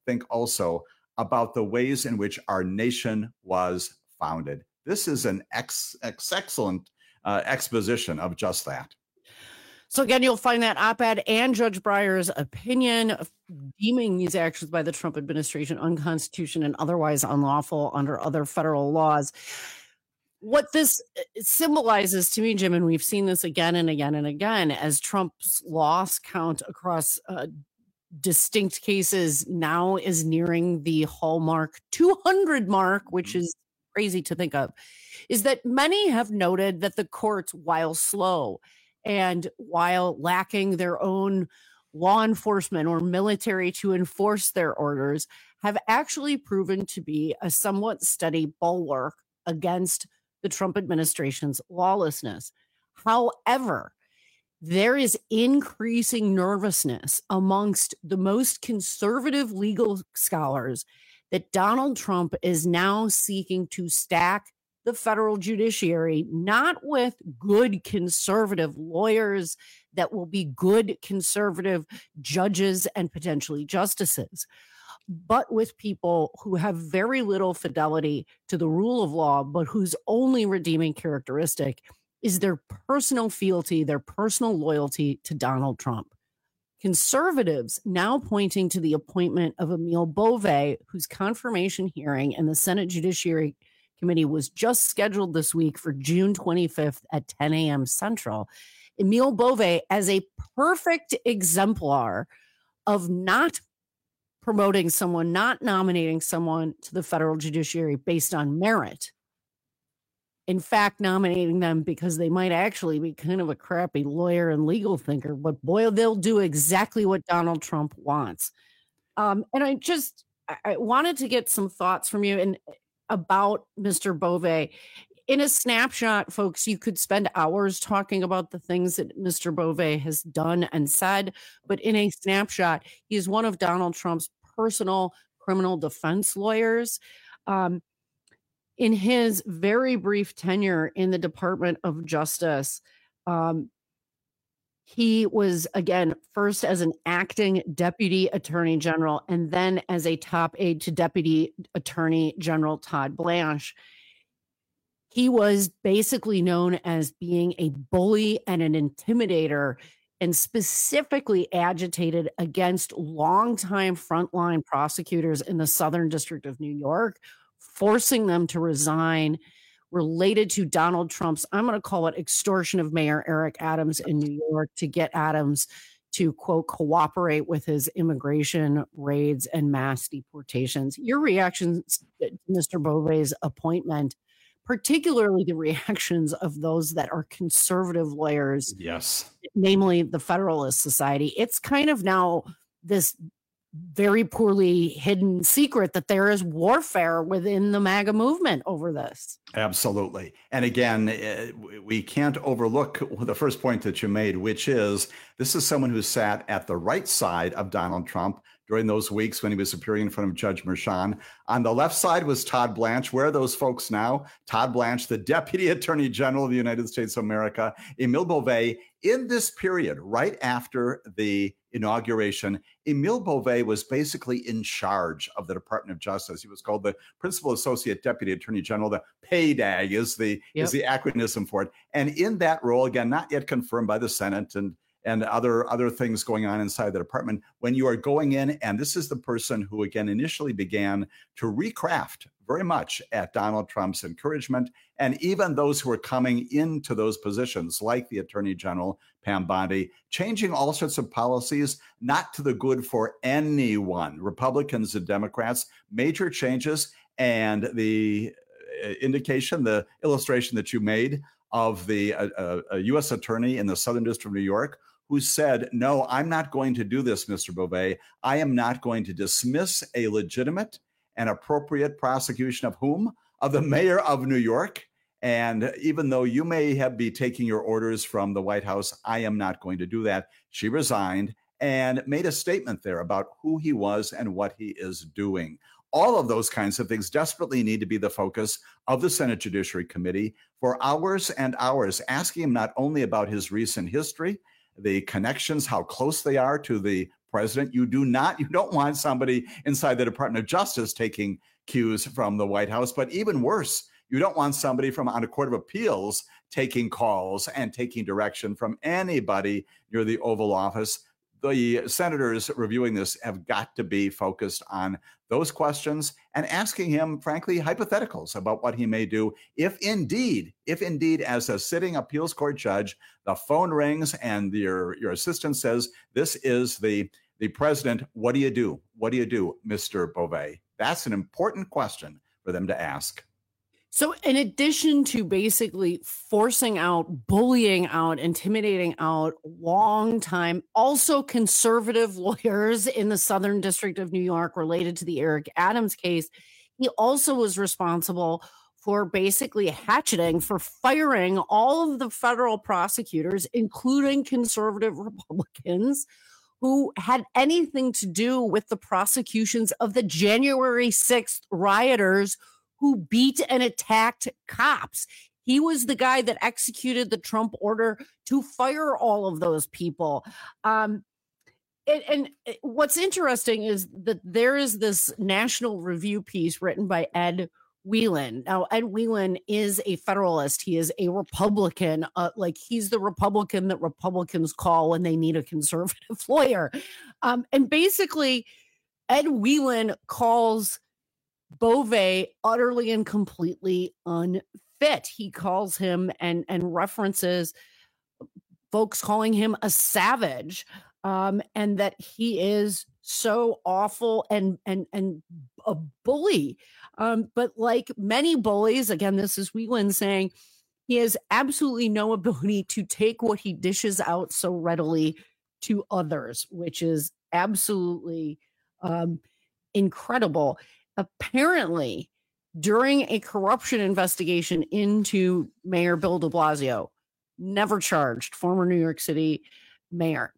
about the ways in which our nation was founded. This is an excellent exposition of just that. So again, you'll find that op-ed and Judge Breyer's opinion deeming these actions by the Trump administration unconstitutional and otherwise unlawful under other federal laws. What this symbolizes to me, Jim, and we've seen this again and again and again, as Trump's loss count across distinct cases now is nearing the hallmark 200 mark, which is crazy to think of, is that many have noted that the courts, while slow and while lacking their own law enforcement or military to enforce their orders, have actually proven to be a somewhat steady bulwark against the Trump administration's lawlessness. However, there is increasing nervousness amongst the most conservative legal scholars that Donald Trump is now seeking to stack the federal judiciary, not with good conservative lawyers that will be good conservative judges and potentially justices, but with people who have very little fidelity to the rule of law, but whose only redeeming characteristic is their personal fealty, their personal loyalty to Donald Trump. Conservatives now pointing to the appointment of Emil Bove, whose confirmation hearing in the Senate Judiciary Committee was just scheduled this week for June 25th at 10 a.m. Central. Emil Bove as a perfect exemplar of not promoting someone, not nominating someone to the federal judiciary based on merit. In fact, nominating them because they might actually be kind of a crappy lawyer and legal thinker, but boy, they'll do exactly what Donald Trump wants. And I wanted to get some thoughts from you and about Mr. Bove. In a snapshot, folks, you could spend hours talking about the things that Mr. Bove has done and said, but in a snapshot, he is one of Donald Trump's personal criminal defense lawyers. In his very brief tenure in the Department of Justice, he was, again, first as an acting deputy attorney general and then as a top aide to Deputy Attorney General Todd Blanche. He was basically known as being a bully and an intimidator, and specifically agitated against longtime frontline prosecutors in the Southern District of New York, forcing them to resign related to Donald Trump's, I'm going to call it, extortion of Mayor Eric Adams in New York to get Adams to, quote, cooperate with his immigration raids and mass deportations. Your reactions to Mr. Bove's appointment particularly the reactions of those that are conservative lawyers. Yes. Namely the Federalist Society. It's kind of now this very poorly hidden secret that there is warfare within the MAGA movement over this. Absolutely. And again, we can't overlook the first point that you made, which is this is someone who sat at the right side of Donald Trump during those weeks when he was appearing in front of Judge Merchan. On the left side was Todd Blanche. Where are those folks now? Todd Blanche, the Deputy Attorney General of the United States of America, Emile Beauvais. In this period, right after the inauguration, Emile Beauvais was basically in charge of the Department of Justice. He was called the Principal Associate Deputy Attorney General. The PADAG is the acronym for it. And in that role, again, not yet confirmed by the Senate and other things going on inside the department, when you are going in, and this is the person who, again, initially began to recraft very much at Donald Trump's encouragement, and even those who are coming into those positions, like the Attorney General, Pam Bondi, changing all sorts of policies, not to the good for anyone, Republicans and Democrats, major changes, and the indication, the illustration that you made of the U.S. attorney in the Southern District of New York, who said, no, I'm not going to do this, Mr. Beauvais. I am not going to dismiss a legitimate and appropriate prosecution of whom? Of the mayor of New York. And even though you may be taking your orders from the White House, I am not going to do that. She resigned and made a statement there about who he was and what he is doing. All of those kinds of things desperately need to be the focus of the Senate Judiciary Committee for hours and hours, asking him not only about his recent history, the connections, how close they are to the president. You don't want somebody inside the Department of Justice taking cues from the White House, but even worse, you don't want somebody on a court of appeals taking calls and taking direction from anybody near the Oval Office. The senators reviewing this have got to be focused on those questions and asking him, frankly, hypotheticals about what he may do if indeed, as a sitting appeals court judge, the phone rings and your assistant says, this is the president. What do you do? What do you do, Mr. Beauvais? That's an important question for them to ask. So in addition to basically forcing out, bullying out, intimidating out longtime, also conservative lawyers in the Southern District of New York related to the Eric Adams case, he also was responsible for basically hatcheting, for firing all of the federal prosecutors, including conservative Republicans, who had anything to do with the prosecutions of the January 6th rioters who beat and attacked cops. He was the guy that executed the Trump order to fire all of those people. And what's interesting is that there is this National Review piece written by Ed Whelan. Now, Ed Whelan is a Federalist. He is a Republican. He's the Republican that Republicans call when they need a conservative lawyer. And basically, Ed Whelan calls Beauvais utterly and completely unfit. He calls him and references folks calling him a savage, and that he is so awful and a bully. But like many bullies, again, this is Whelan saying, he has absolutely no ability to take what he dishes out so readily to others, which is absolutely incredible. Apparently, during a corruption investigation into Mayor Bill de Blasio, never charged, former New York City mayor,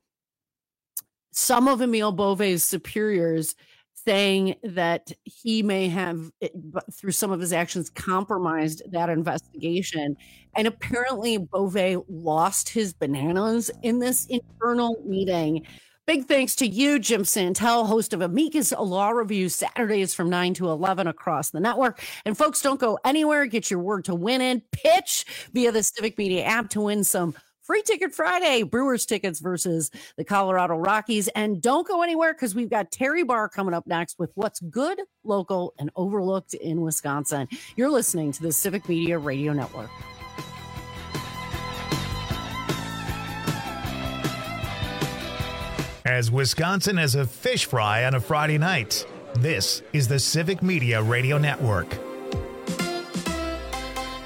some of Emile Beauvais' superiors saying that he may have, through some of his actions, compromised that investigation. And apparently Beauvais lost his bananas in this internal meeting. Big thanks to you, Jim Santel, host of Amicus Law Review, Saturdays from 9 to 11 across the network. And folks, don't go anywhere. Get your word to win in. Pitch via the Civic Media app to win some Free Ticket Friday, Brewers tickets versus the Colorado Rockies. And don't go anywhere because we've got Terry Barr coming up next with what's good, local, and overlooked in Wisconsin. You're listening to the Civic Media Radio Network. As Wisconsin has a fish fry on a Friday night, this is the Civic Media Radio Network.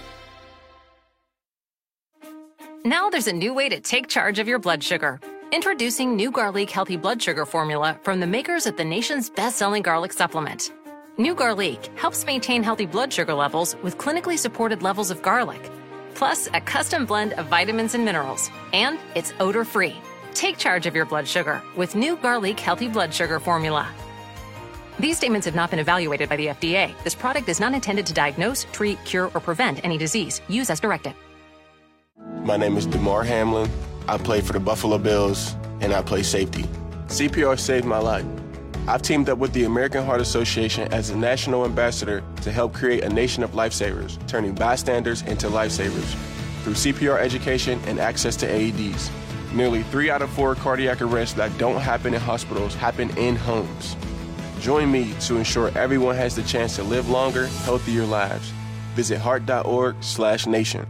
Now there's a new way to take charge of your blood sugar. Introducing New Garlic Healthy Blood Sugar Formula from the makers of the nation's best-selling garlic supplement. New Garlic helps maintain healthy blood sugar levels with clinically supported levels of garlic, plus a custom blend of vitamins and minerals, and it's odor-free. Take charge of your blood sugar with New Garlic Healthy Blood Sugar Formula. These statements have not been evaluated by the FDA. This product is not intended to diagnose, treat, cure, or prevent any disease. Use as directed. My name is DeMar Hamlin. I play for the Buffalo Bills, and I play safety. CPR saved my life. I've teamed up with the American Heart Association as a national ambassador to help create a nation of lifesavers, turning bystanders into lifesavers through CPR education and access to AEDs. Nearly 3 out of 4 cardiac arrests that don't happen in hospitals happen in homes. Join me to ensure everyone has the chance to live longer, healthier lives. Visit heart.org/nation.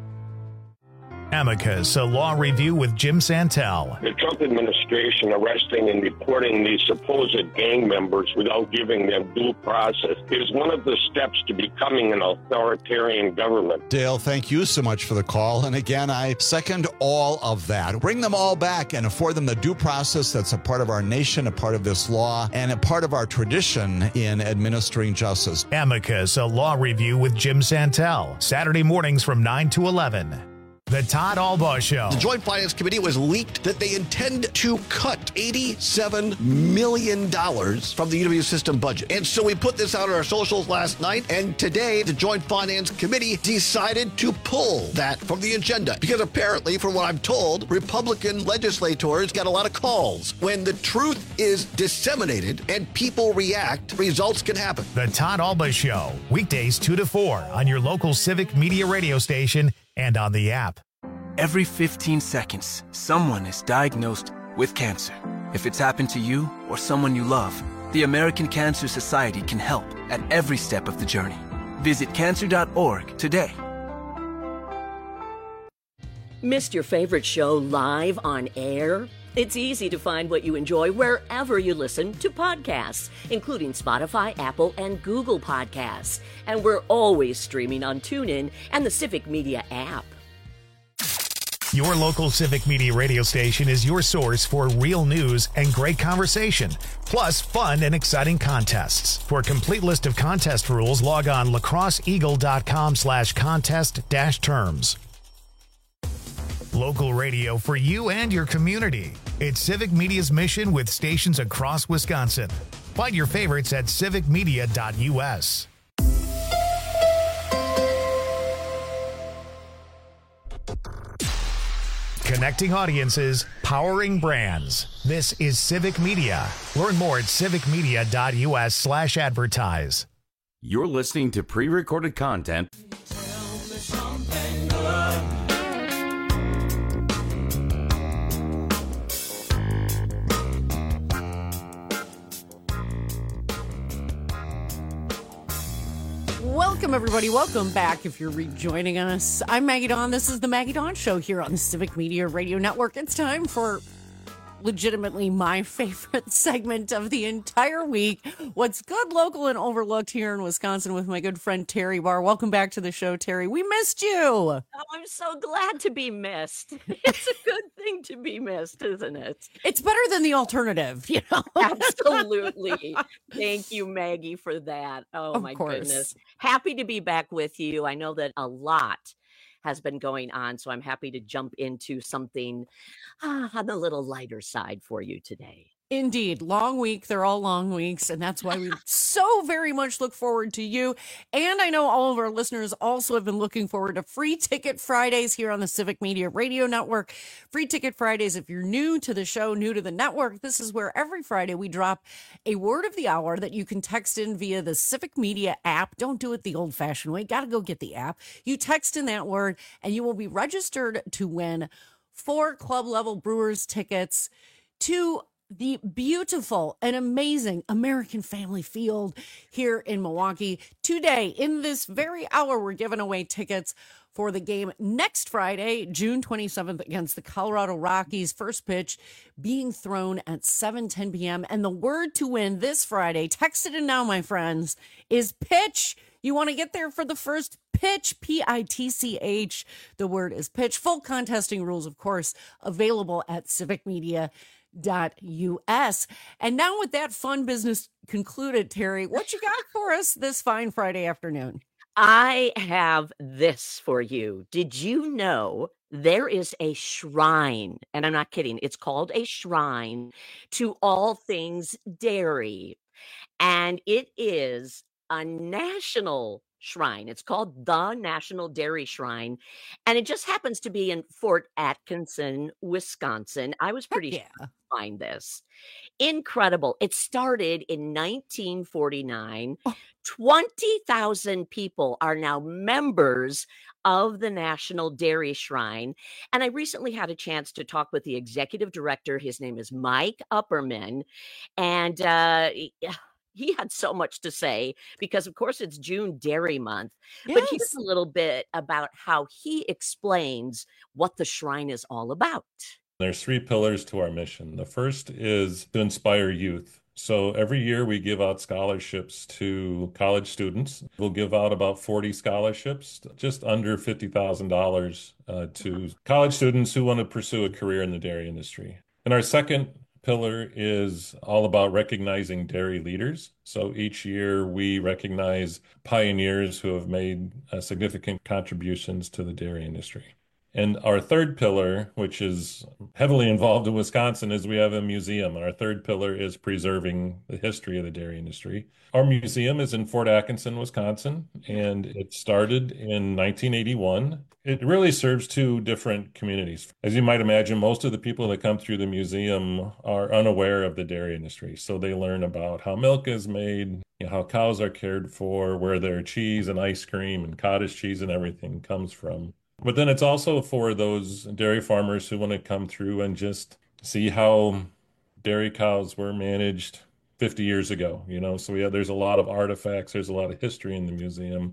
Amicus, a law review with Jim Santel. The Trump administration arresting and deporting these supposed gang members without giving them due process is one of the steps to becoming an authoritarian government. Dale, thank you so much for the call. And again, I second all of that. Bring them all back and afford them the due process that's a part of our nation, a part of this law, and a part of our tradition in administering justice. Amicus, a law review with Jim Santel. Saturday mornings from 9 to 11. The Todd Albaugh Show. The Joint Finance Committee was leaked that they intend to cut $87 million from the UW system budget. And so we put this out on our socials last night, and today the Joint Finance Committee decided to pull that from the agenda. Because apparently, from what I'm told, Republican legislators got a lot of calls. When the truth is disseminated and people react, results can happen. The Todd Albaugh Show. Weekdays 2 to 4 on your local Civic Media radio station and on the app. Every 15 seconds, someone is diagnosed with cancer. If it's happened to you or someone you love, the American Cancer Society can help at every step of the journey. Visit cancer.org today. Missed your favorite show live on air? It's easy to find what you enjoy wherever you listen to podcasts, including Spotify, Apple, and Google Podcasts. And we're always streaming on TuneIn and the Civic Media app. Your local Civic Media radio station is your source for real news and great conversation, plus fun and exciting contests. For a complete list of contest rules, log on lacrosseeagle.com/contest-terms. Local radio for you and your community. It's Civic Media's mission with stations across Wisconsin. Find your favorites at civicmedia.us. Connecting audiences, powering brands. This is Civic Media. Learn more at civicmedia.us/advertise. You're listening to pre-recorded content. Welcome, everybody. Welcome back if you're rejoining us. I'm Maggie Dawn. This is the Maggie Dawn Show here on the Civic Media Radio Network. It's time for legitimately my favorite segment of the entire week. What's good, local, and overlooked here in Wisconsin with my good friend Terry Barr. Welcome back to the show, Terry. We missed you. Oh, I'm so glad to be missed. It's a good thing to be missed, isn't it? It's better than the alternative, you know? Absolutely. Thank you, Maggie, for that. Oh, Of my course. goodness. Happy to be back with you. I know that a lot has been going on, so I'm happy to jump into something on the little lighter side for you today. Indeed. Long week. They're all long weeks. And that's why we so very much look forward to you. And I know all of our listeners also have been looking forward to Free Ticket Fridays here on the Civic Media Radio Network. Free Ticket Fridays, if you're new to the show, new to the network, this is where every Friday we drop a word of the hour that you can text in via the Civic Media app. Don't do it the old-fashioned way. Got to go get the app. You text in that word and you will be registered to win 4 club-level Brewers tickets to the beautiful and amazing American Family Field here in Milwaukee. Today, in this very hour, we're giving away tickets for the game next Friday, June 27th, against the Colorado Rockies. First pitch being thrown at 7:10 p.m. And the word to win this Friday, text it in now, my friends, is pitch. You want to get there for the first pitch, Pitch. The word is pitch. Full contesting rules, of course, available at civicmedia.us. And now with that fun business concluded, Terry, what you got for us this fine Friday afternoon? I have this for you. Did you know there is a shrine, and I'm not kidding, it's called a shrine to all things dairy, and it is a national shrine. It's called the National Dairy Shrine, and it just happens to be in Fort Atkinson, Wisconsin. I was pretty sure to find this. Incredible. It started in 1949. 20,000 people are now members of the National Dairy Shrine. And I recently had a chance to talk with the executive director. His name is Mike Upperman. And he had so much to say because, of course, it's June Dairy Month. Yes. But here's a little bit about how he explains what the shrine is all about. There's 3 pillars to our mission. The first is to inspire youth. So every year we give out scholarships to college students. We'll give out about 40 scholarships, just under $50,000 to college students who want to pursue a career in the dairy industry. And our second pillar is all about recognizing dairy leaders. So each year we recognize pioneers who have made significant contributions to the dairy industry. And our third pillar, which is heavily involved in Wisconsin, is we have a museum. Our third pillar is preserving the history of the dairy industry. Our museum is in Fort Atkinson, Wisconsin, and it started in 1981. It really serves 2 different communities. As you might imagine, most of the people that come through the museum are unaware of the dairy industry. So they learn about how milk is made, how cows are cared for, where their cheese and ice cream and cottage cheese and everything comes from. But then it's also for those dairy farmers who want to come through and just see how dairy cows were managed 50 years ago, So there's a lot of artifacts, there's a lot of history in the museum.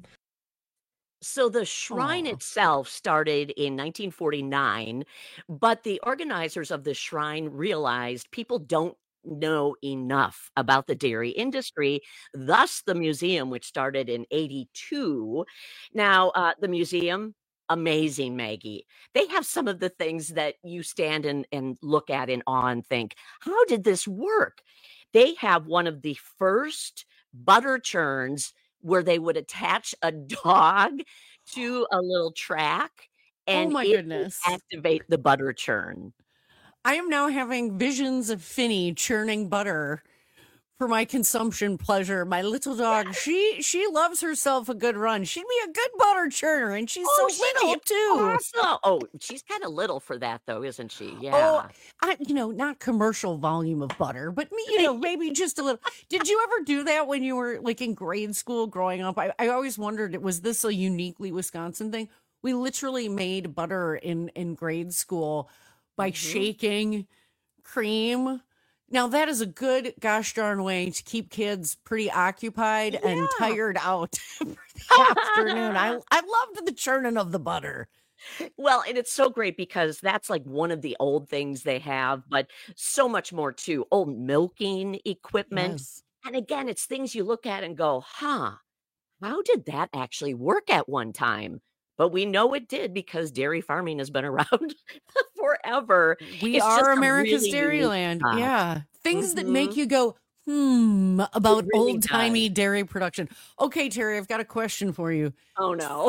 So the shrine itself started in 1949, but the organizers of the shrine realized people don't know enough about the dairy industry, thus the museum, which started in 82. Now, the museum, amazing, Maggie. They have some of the things that you stand and look at in awe and think, how did this work? They have one of the first butter churns where they would attach a dog to a little track and goodness, activate the butter churn. I am now having visions of Finny churning butter for my consumption pleasure. My little dog, she loves herself a good run. She'd be a good butter churner, and she's so little too. Awesome. Oh, she's kind of little for that, though, isn't she? Yeah. Oh, not commercial volume of butter, but maybe just a little. Did you ever do that when you were like in grade school growing up? I always wondered, was this a uniquely Wisconsin thing? We literally made butter in grade school by shaking cream. Now, that is a good gosh darn way to keep kids pretty occupied and tired out for the afternoon. I loved the churning of the butter. Well, and it's so great because that's like one of the old things they have, but so much more too. Old milking equipment. Yes. And again, it's things you look at and go, how did that actually work at one time? But we know it did because dairy farming has been around forever. We are America's dairyland. Yeah. Things that make you go, about really old-timey dairy production. Okay, Terry, I've got a question for you. Oh, no.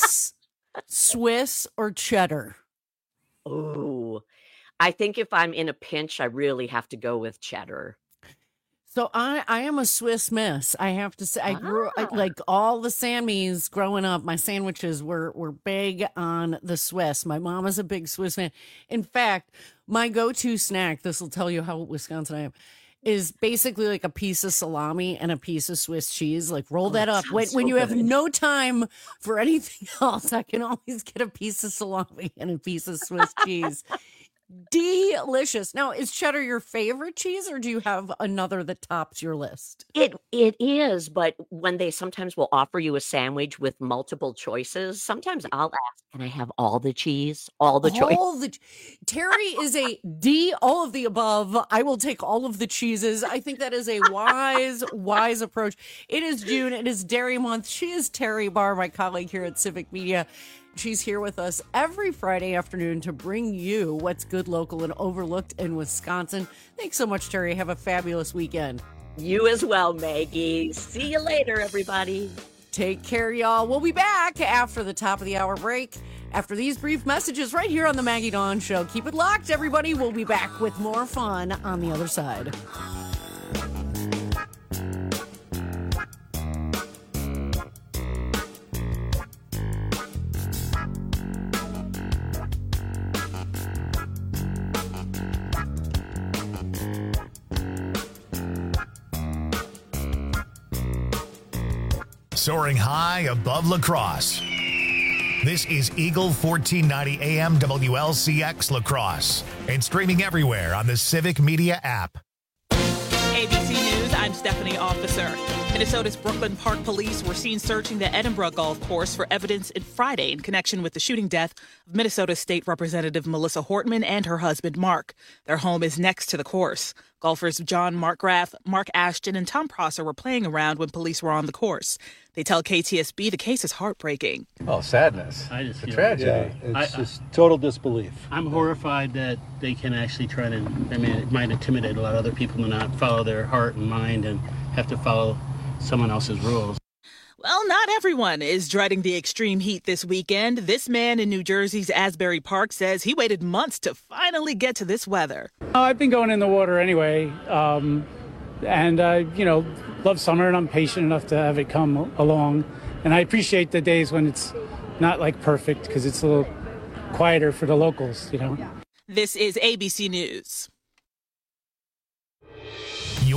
Swiss or cheddar? Oh, I think if I'm in a pinch, I really have to go with cheddar. So I am a Swiss miss. I have to say, I grew like all the Sammys growing up. My sandwiches were big on the Swiss. My mom is a big Swiss fan. In fact, my go-to snack, this will tell you how Wisconsin I am, is basically like a piece of salami and a piece of Swiss cheese. Like roll that up. When you have no time for anything else, I can always get a piece of salami and a piece of Swiss cheese. Delicious. Now, is cheddar your favorite cheese, or do you have another that tops your list? It is, but when they sometimes will offer you a sandwich with multiple choices, sometimes I'll ask, can I have all the cheese? All the choice? Terry is a D, all of the above. I will take all of the cheeses. I think that is a wise approach. It is June. It is Dairy Month. She is Terry Barr, my colleague here at Civic Media. She's here with us every Friday afternoon to bring you what's good, local, and overlooked in Wisconsin. Thanks so much, Terry. Have a fabulous weekend. You as well, Maggie. See you later, everybody. Take care, y'all. We'll be back after the top of the hour break, after these brief messages right here on the Maggie Dawn Show. Keep it locked, everybody. We'll be back with more fun on the other side. Soaring high above La Crosse. This is Eagle 1490 AM WLCX La Crosse and streaming everywhere on the Civic Media app. ABC News, I'm Stephanie Officer. Minnesota's Brooklyn Park Police were seen searching the Edinburgh Golf Course for evidence in Friday in connection with the shooting death of Minnesota State Representative Melissa Hortman and her husband, Mark. Their home is next to the course. Golfers John Markgraf, Mark Ashton, and Tom Prosser were playing around when police were on the course. They tell KTSB the case is heartbreaking. Oh, sadness. It's a tragedy. Yeah, it's just total disbelief. I'm horrified that they can actually try to, it might intimidate a lot of other people to not follow their heart and mind and have to follow someone else's rules. Well, not everyone is dreading the extreme heat this weekend. This man in New Jersey's Asbury Park says he waited months to finally get to this weather. I've been going in the water anyway, and love summer, and I'm patient enough to have it come along. And I appreciate the days when it's not like perfect because it's a little quieter for the locals, This is ABC News.